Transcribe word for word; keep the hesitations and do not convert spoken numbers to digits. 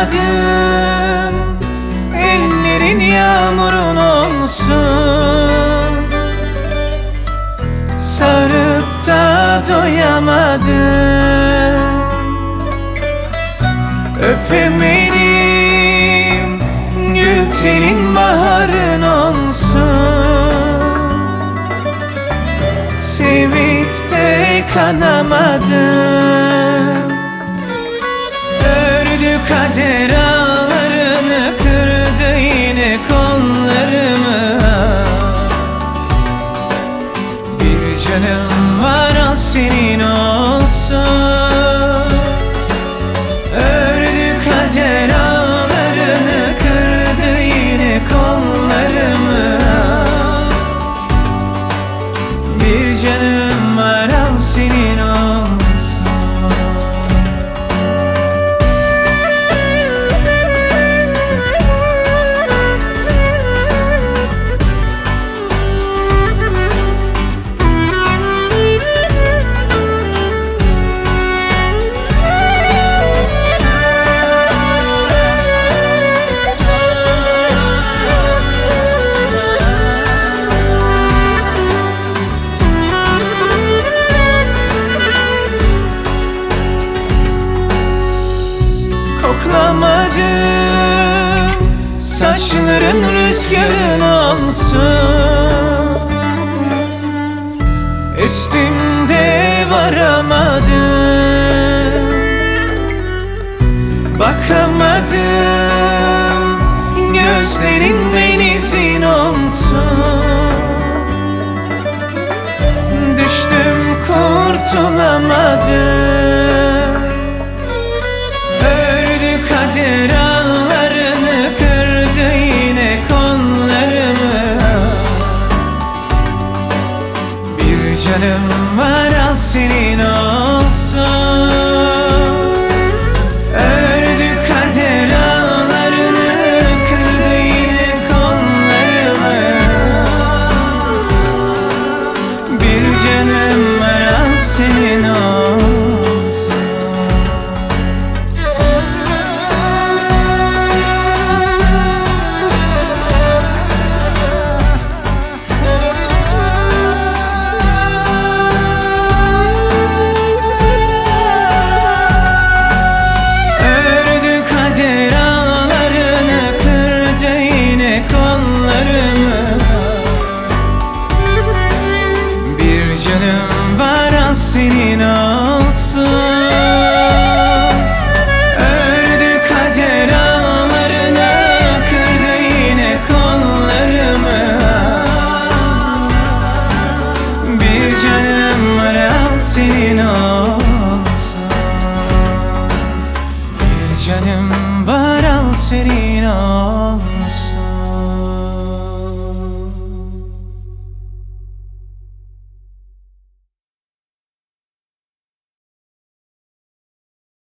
Koklamadım, ellerin yağmurun olsun. Sarıp da doyamadım, öpemedim, gül senin baharın olsun. Sevip de kanamadım, ördü kader ağlarını, kırdı yine kollarımı. Bir canım var, al senin olsun. Ördü kader ağlarını, kırdı yine kollarımı. Bir canım var, al senin olsun. Koklamadım, saçların rüzgarın olsun. Estim de varamadım, bakamadım, gözlerin denizin olsun. Düştüm, kurtulamadım, kader ağlarını, kırdı yine kollarımı. Bir canım var, al senin olsun. Ördü kader ağlarını, kırdı yine kollarımı. Bir canım var, al senin olsun. Canım var, al senin olsun. Ördü kader ağlarını, kırdı yine kollarımı. Bir canım var, al senin olsun. Bir canım var, al senin olsun.